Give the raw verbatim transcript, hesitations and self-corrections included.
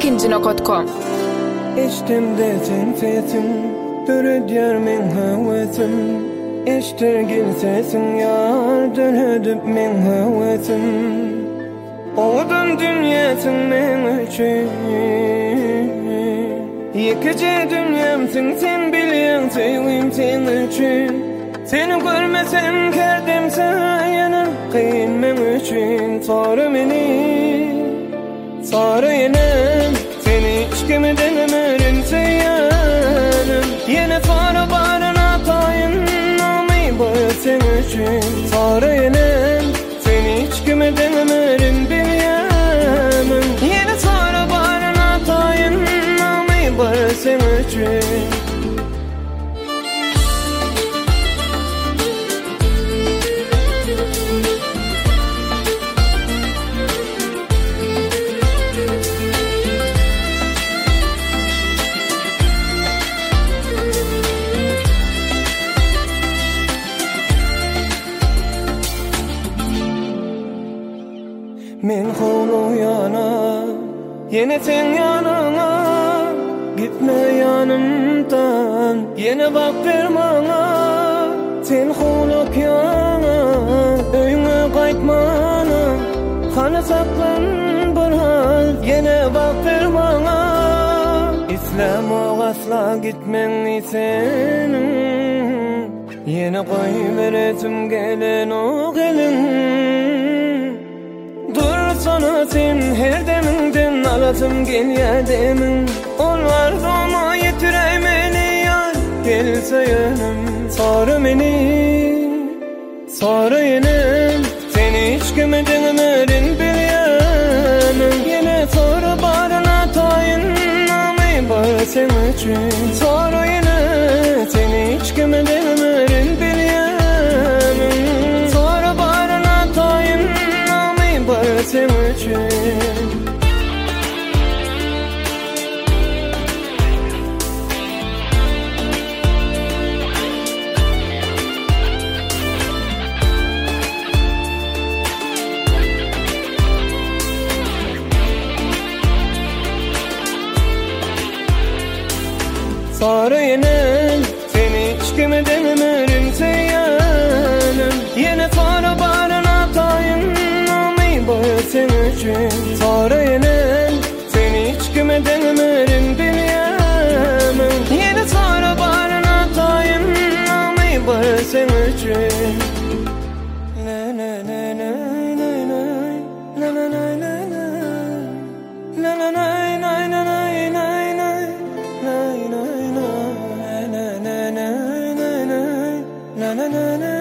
ikinci nokta com. İştimde sen sesin, dürüdyer men havasim. İştirgil sesin yar, dönüdüp men havasim. Oğudun dünyasın men üçün. Yıkıcı dünyamsın sen bilyen sevim sen üçün. Seni görmesem kerdim sayanım, kıyın men üçün. Sarı meni, sarı yenem, seni hiç kimden ömürün seyanım. Yine sarı barına tayınlamayı boyu sen üçün. Sarı yenem, seni hiç kimden ömürün bilyanım. Yine sarı barına tayınlamayı boyu sen üçün. Men holu yana, yine sen yanına. Gitme yanımdan, yine bak bir bana. Sen holup yana, öyüne kaytmana. Kana saklan bir hal, yine bak bir bana. İslam'a asla gitmen senin. Yine koy veresim gelen o gelin. Sana sen her deminden alasım gel ya demin. Onlar zoma yetiremeli yar, gelse yanım. Sarı meni, sarı yenem, seni hiç kimden ömürün bilyanım. Yine sarı barına tayınlamayı bar sen üçün. Sarı yenem, seni hiç kimden ömürün bilyanım. Sarı barına tayınlamayı bar sen üçün. Sarı yenem, seni hiç kimden ömürün seyanım. Yine sarı barına tayınlamayı boyu sen üçün. Sarı yenem, seni hiç kimden ömürün bilyanım. Yine sarı barına tayınlamayı boyu sen üçün. La la la la la la la la la la la la la la. Na na na